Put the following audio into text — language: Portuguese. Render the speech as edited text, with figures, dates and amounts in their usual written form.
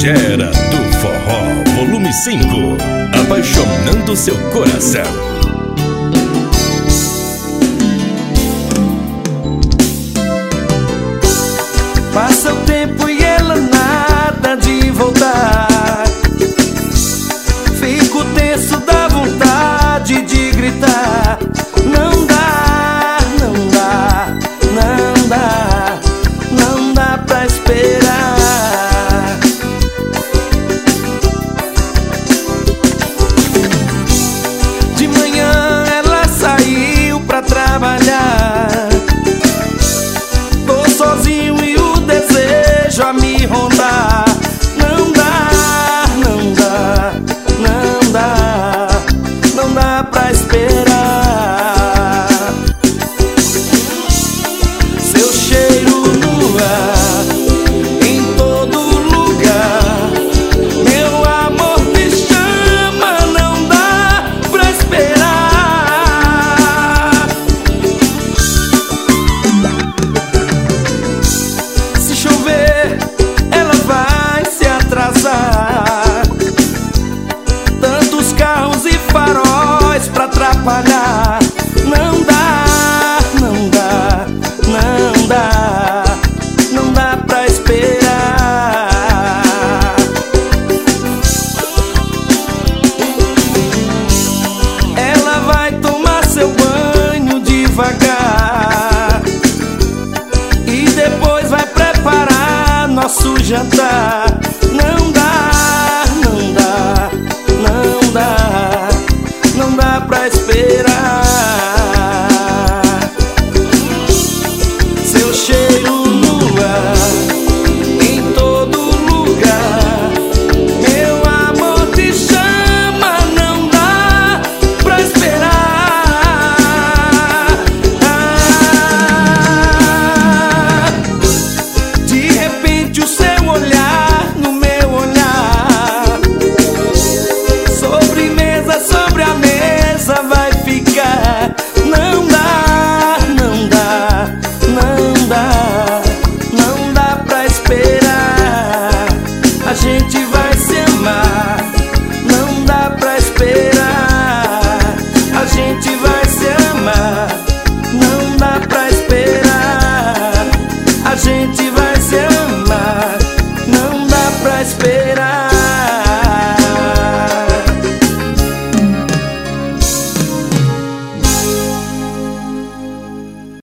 Gera do Forró, volume 5, apaixonando seu coração. Passa o tempo e ela nada de voltar. Fico tenso, dá vontade de gritar. Não dá, não dá, não dá, não dá pra esperar. De manhã ela saiu pra trabalhar. Tô sozinho e o desejo a me rondar. Não dá, não dá, não dá, não dá pra esperar. Seu cheiro no ar, em todo lugar. Meu amor me chama, não dá pra esperar. Se chover, ela vai se atrasar. Tantos carros e faróis pra atrapalhar. Não dá, não dá, não dá, não dá pra esperar. Ela vai tomar seu banho devagar e depois vai preparar nosso jantar.